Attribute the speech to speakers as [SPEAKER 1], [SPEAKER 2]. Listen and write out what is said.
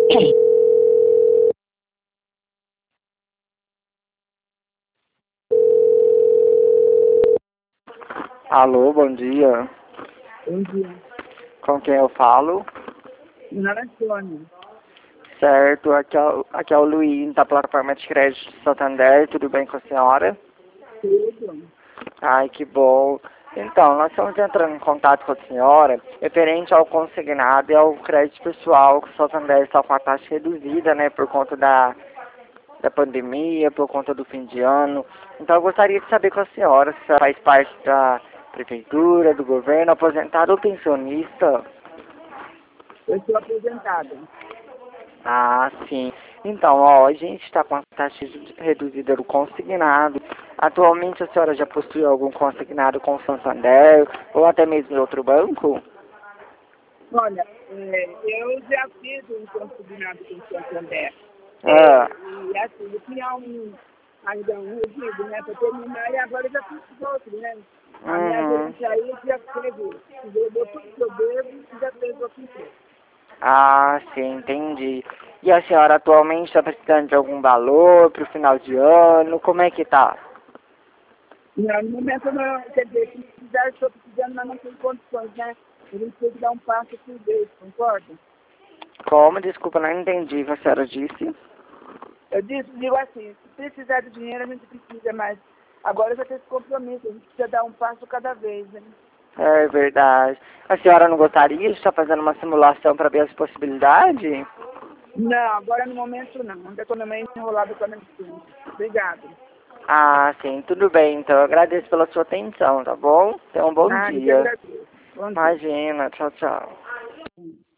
[SPEAKER 1] Alô, bom dia.
[SPEAKER 2] Bom dia.
[SPEAKER 1] Com quem eu falo?
[SPEAKER 2] Nara Antônio.
[SPEAKER 1] Certo, aqui é o Luiz, da plataforma de crédito Santander. Tudo bem com a senhora?
[SPEAKER 2] Tudo.
[SPEAKER 1] Ai, que bom. Então, nós estamos entrando em contato com a senhora referente ao consignado e ao crédito pessoal, que o Santander está com a taxa reduzida, né, por conta da pandemia, por conta do fim de ano. Então, eu gostaria de saber com a senhora se ela faz parte da prefeitura, do governo, aposentado ou pensionista.
[SPEAKER 2] Eu sou aposentada.
[SPEAKER 1] Ah, sim. Então, ó, a gente está com a taxa reduzida do consignado. Atualmente, a senhora já possui algum consignado com o Santander ou até mesmo em outro banco?
[SPEAKER 2] Olha, eu já fiz um consignado com o Santander.
[SPEAKER 1] Ah,
[SPEAKER 2] E assim, eu tinha ainda um regime, né, para terminar, e agora eu já fiz os outros, né? A minha
[SPEAKER 1] uhum.
[SPEAKER 2] gerente aí já deu tudo que eu devo e já fez o que fez.
[SPEAKER 1] Ah, sim, entendi. E a senhora atualmente está precisando de algum valor para o final de ano? Como é que tá?
[SPEAKER 2] Não, no momento eu não, quer dizer, se precisar, eu estou precisando, mas não tenho condições, né? A gente tem que dar um passo por vez, concorda?
[SPEAKER 1] Como? Desculpa, não entendi o que a senhora disse.
[SPEAKER 2] Eu digo assim, se precisar de dinheiro, a gente precisa, mas agora já tem esse compromisso, a gente precisa dar um passo cada vez, né?
[SPEAKER 1] É verdade. A senhora não gostaria de estar fazendo uma simulação para ver as possibilidades?
[SPEAKER 2] Não, agora no momento não. Ainda estou meio enrolada com a medicina. Obrigada.
[SPEAKER 1] Ah, sim, tudo bem. Então, eu agradeço pela sua atenção, tá bom? Tenha um bom
[SPEAKER 2] Ah, eu que
[SPEAKER 1] dia.
[SPEAKER 2] agradeço. Bom dia.
[SPEAKER 1] Imagina, tchau, tchau.